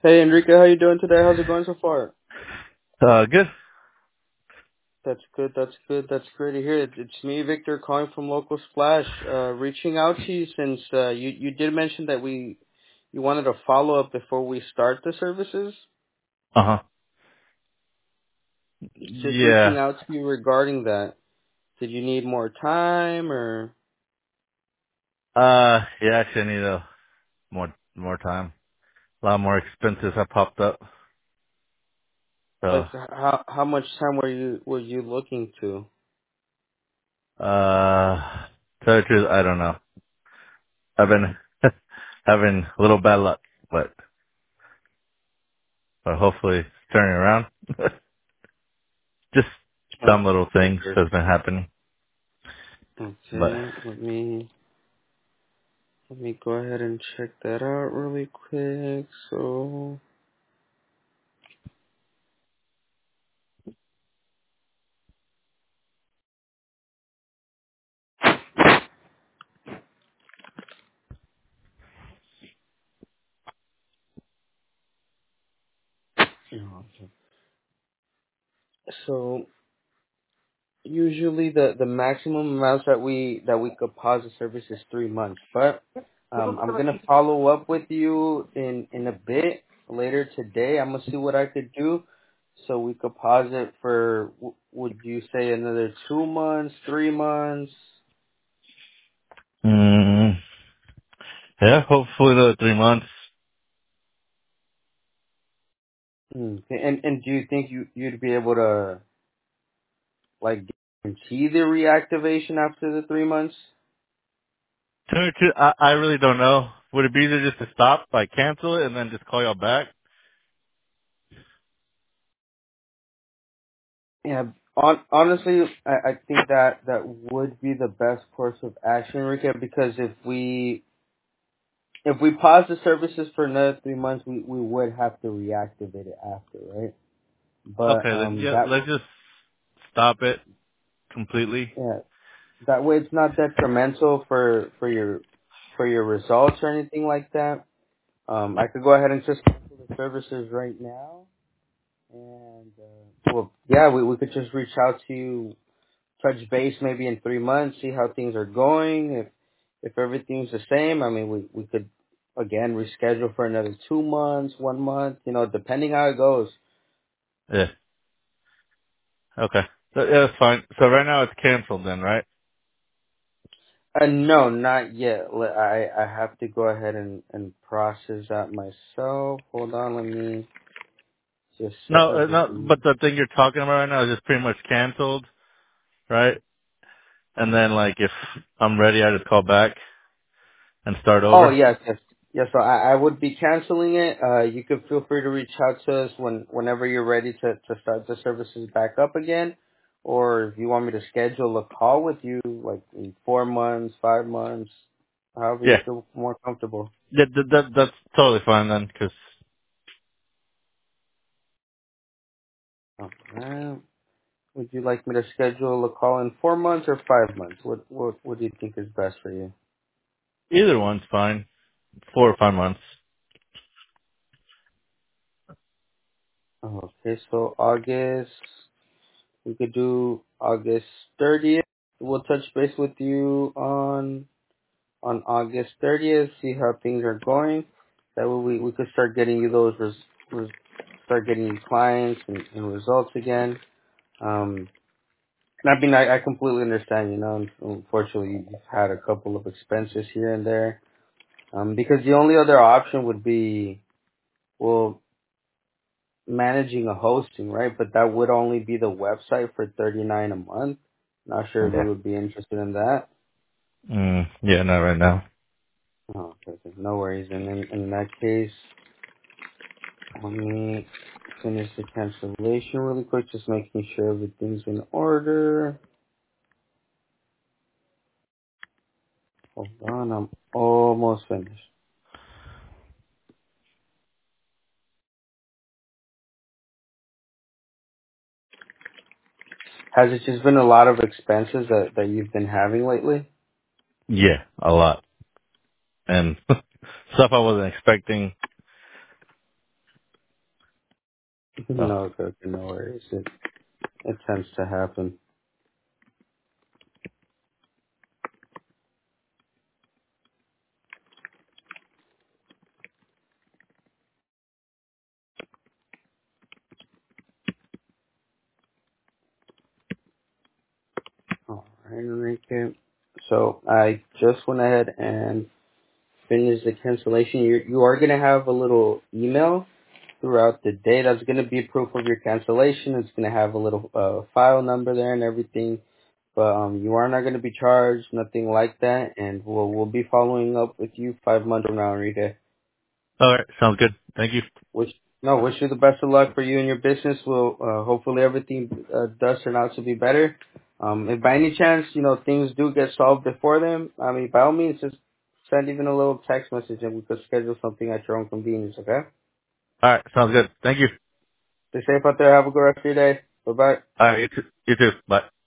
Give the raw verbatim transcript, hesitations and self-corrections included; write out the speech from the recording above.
Hey Enrique, how you doing today? How's it going so far? Uh, good. That's good. That's good. That's great to hear. It- It's me, Victor, calling from Local Splash, uh, reaching out to you since uh, you you did mention that we you wanted a follow up before we start the services. Uh huh. Just reaching Yeah. out to you regarding that. Did you need more time or Uh, yeah. Actually, I need a more more time. A lot more expenses have popped up. So, like how how much time were you were you looking to? uh, to tell you the truth, I don't know. I've been having a little bad luck, but but hopefully it's turning around. Just Oh, some little things okay. has been happening, but Okay, let me let me go ahead and check that out really quick. So. So usually the the maximum amounts that we that we could pause the service is three months, but um, I'm gonna follow up with you in in a bit later today. I'm gonna see what I could do, so we could pause it for w- would you say another two months, three months? mm, yeah. Hopefully the three months. Hmm. And and do you think you you'd be able to like guarantee the reactivation after the three months? To tell you the truth, I, I really don't know. Would it be easier just to stop, like cancel it, and then just call y'all back? Yeah, on, honestly, I, I think that that would be the best course of action, Enrique, because if we if we pause the services for another three months, we, we would have to reactivate it after, right? But Okay, then um, yeah. that Let's just stop it completely. yeah, that way it's not detrimental for for your for your results or anything like that. Um, I could go ahead and just cancel the services right now, and uh, well, yeah, we we could just reach out to you, touch base maybe in three months, see how things are going. If if everything's the same, I mean, we we could again reschedule for another two months, one month, you know, depending how it goes. Yeah. Okay. So, yeah, that's fine. So right now it's canceled then, right? Uh, no, not yet. Le- I I have to go ahead and and process that myself. Hold on, let me just set No, uh, no, everything. but the thing you're talking about right now is just pretty much canceled, right? And then like if I'm ready, I just call back and start Oh over. yes, yes, yes. So I, I would be canceling it. Uh, you could feel free to reach out to us when whenever you're ready to to start the services back up again, or if you want me to schedule a call with you, like in four months, five months, however you Yeah. feel more comfortable. That, that, that that's totally fine then, cause, Okay. Would you like me to schedule a call in four months or five months? What what what do you think is best for you? either one's fine. Four or five months. Okay, so August. We could do August thirtieth. We'll touch base with you on on August thirtieth, see how things are going. That way we, we could start getting you those, res, res, start getting you clients and, and results again. Um, and I mean, I, I completely understand, you know, unfortunately you've had a couple of expenses here and there. Um, because the only other option would be, well, managing a hosting, right? But that would only be the website for thirty-nine a month. Not sure if you Yeah. would be interested in that. Mm, yeah, not right now. Oh, okay, okay. No worries. And in, in that case, let me finish the cancellation really quick, just making sure everything's in order. Hold on, I'm almost finished. Has it just been a lot of expenses that, that you've been having lately? Yeah, a lot. And stuff I wasn't expecting. Oh. No, okay, okay, no worries. It it tends to happen. All right, Enrique. So I just went ahead and finished the cancellation. You you are gonna have a little email throughout the day. That's gonna be proof of your cancellation. It's gonna have a little uh, file number there and everything. But um, you are not gonna be charged, nothing like that. And we'll we'll be following up with you five months from now, Enrique. All right. Sounds good. Thank you. Wish no, wish you the best of luck for you and your business. Will uh, hopefully everything uh, does turn out to be better. Um, if by any chance you know things do get solved before then, I mean by all means just send even a little text message and we could schedule something at your own convenience. Okay? All right. Sounds good. Thank you. Stay safe out there. Have a good rest of your day. Bye bye. All right. You too. You too. Bye.